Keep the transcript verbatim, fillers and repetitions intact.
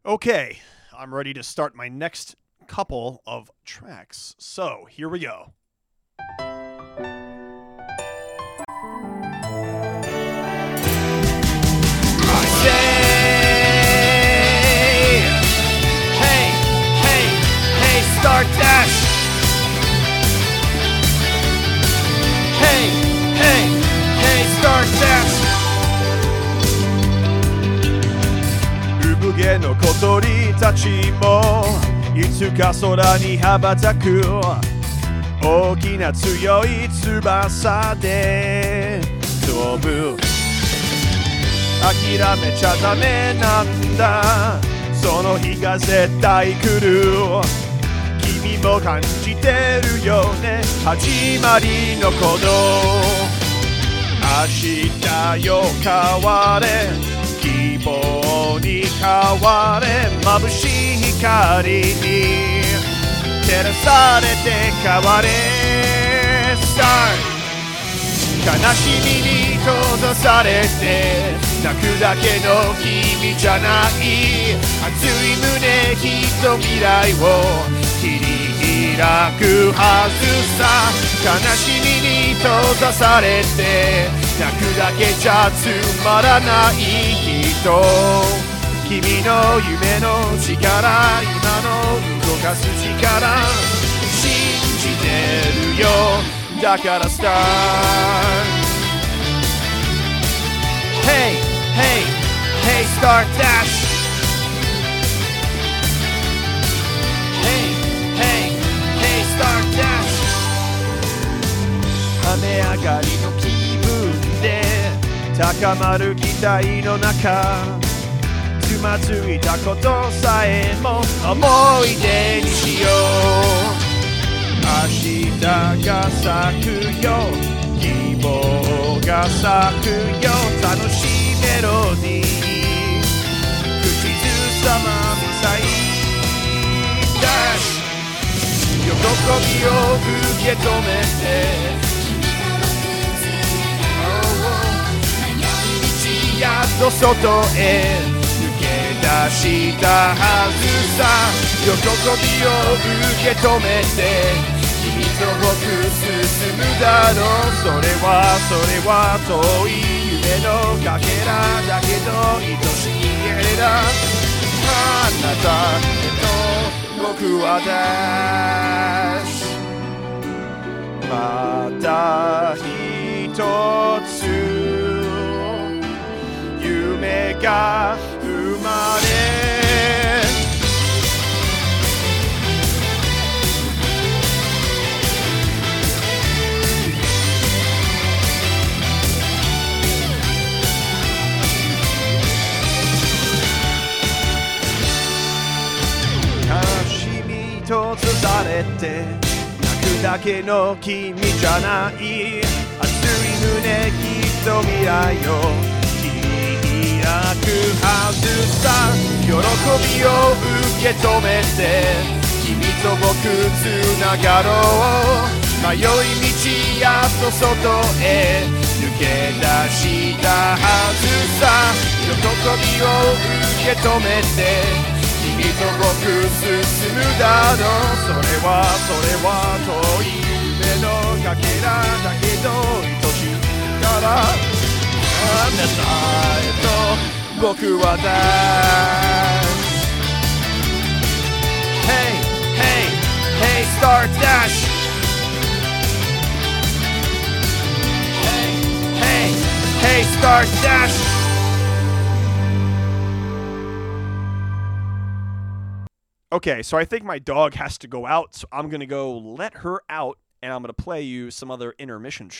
Okay, I'm ready to start my next couple of tracks. So, here we go. I say, hey, hey, hey, start dash. Hey, hey, hey, start dash. 産毛の小鳥たちもいつか空に羽ばたく大きな強い翼で飛ぶ諦めちゃダメなんだその日が絶対来る君も感じてるよね始まりの鼓動明日よ変われ希望に変われ眩しい光に照らされて変われ Start 悲しみに閉ざされて泣くだけの君じゃない熱い胸きっと未来を切り開くはずさ悲しみに閉ざされて泣くだけじゃつまらない人君の夢の力今の動かす力信じてるよだから Start Hey, hey, hey, start dash Hey, hey, hey, start dash 雨上がりの気分で高まる期待の中つまずいたことさえも思い出にしよう明日が咲くよ希望が咲くよ楽しいメロディー口ずさまみさいダッシュ喜びを受け止めてやっと外へ抜け出したはずさ喜びを受け止めて君と僕進むだろうそれはそれは遠い夢のかけらだけど愛しいエレだあなたと僕はダッシュまた一つ夢が生まれ悲しみとつされて泣くだけの君じゃない熱い胸きっと未来をはずさ喜びを受け止めて君と僕つながろう迷い道やっと外へ抜け出したはずさ喜びを受け止めて君と僕進むだろうそれはそれは遠い夢のかけらだけど愛しいからあなたへと僕はダッシュ Hey, hey, hey, start dash Hey, hey, hey, start dash Okay, so I think my dog has to go out, so I'm gonna go let her out, and I'm gonna play you some other intermission